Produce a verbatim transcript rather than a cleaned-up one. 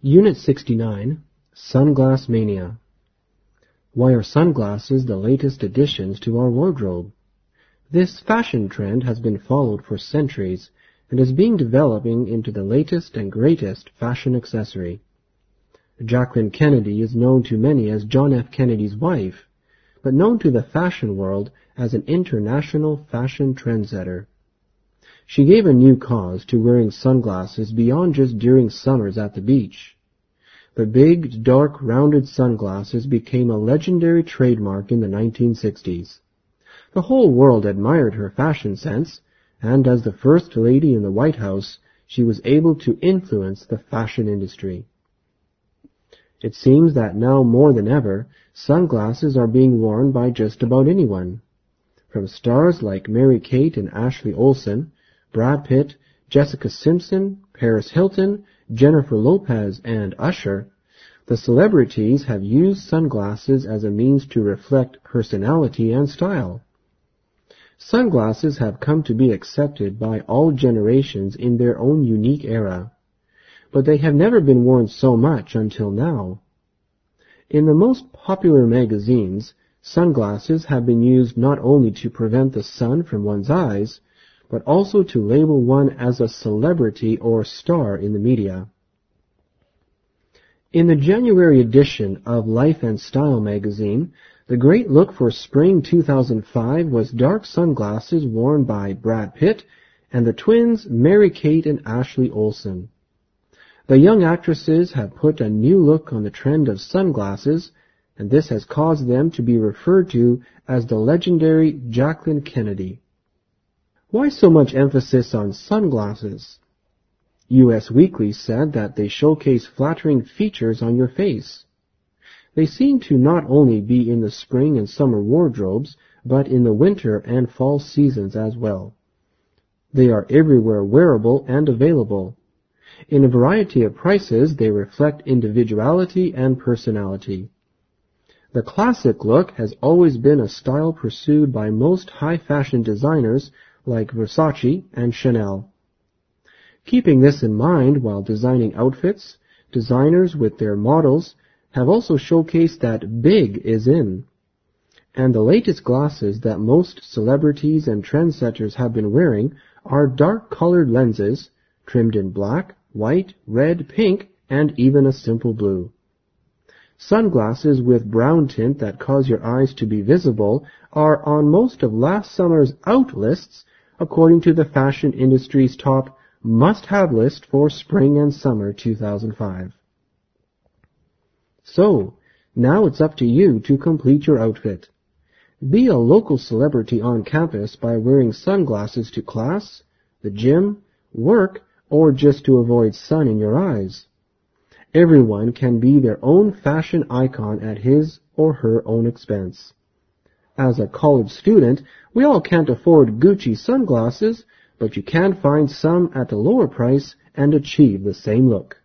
Unit sixty-nine, Sunglass Mania. Why are sunglasses the latest additions to our wardrobe? This fashion trend has been followed for centuries and is being developing into the latest and greatest fashion accessory. Jacqueline Kennedy is known to many as John F. Kennedy's wife, but known to the fashion world as an international fashion trendsetter. She gave a new cause to wearing sunglasses beyond just during summers at the beach. The big, dark, rounded sunglasses became a legendary trademark in the nineteen sixties. The whole world admired her fashion sense, and as the first lady in the White House, she was able to influence the fashion industry. It seems that now more than ever, sunglasses are being worn by just about anyone. From stars like Mary-Kate and Ashley Olsen, Brad Pitt, Jessica Simpson, Paris Hilton, Jennifer Lopez, and Usher, the celebrities have used sunglasses as a means to reflect personality and style. Sunglasses have come to be accepted by all generations in their own unique era, but they have never been worn so much until now. In the most popular magazines, sunglasses have been used not only to prevent the sun from one's eyes, but also to label one as a celebrity or star in the media. In the January edition of Life and Style magazine, the great look for spring two thousand five was dark sunglasses worn by Brad Pitt and the twins Mary-Kate and Ashley Olsen. The young actresses have put a new look on the trend of sunglasses, and this has caused them to be referred to as the legendary Jacqueline Kennedy. Why so much emphasis on sunglasses? U S Weekly said that they showcase flattering features on your face. They seem to not only be in the spring and summer wardrobes, but in the winter and fall seasons as well. They are everywhere wearable and available. In a variety of prices, they reflect individuality and personality. The classic look has always been a style pursued by most high-fashion designers like Versace and Chanel. Keeping this in mind while designing outfits, designers with their models have also showcased that big is in. And the latest glasses that most celebrities and trendsetters have been wearing are dark-colored lenses, trimmed in black, white, red, pink, and even a simple blue. Sunglasses with brown tint that cause your eyes to be visible are on most of last summer's out lists, according to the fashion industry's top must-have list for spring and summer two thousand five. So, now it's up to you to complete your outfit. Be a local celebrity on campus by wearing sunglasses to class, the gym, work, or just to avoid sun in your eyes. Everyone can be their own fashion icon at his or her own expense. As a college student, we all can't afford Gucci sunglasses, but you can find some at a lower price and achieve the same look.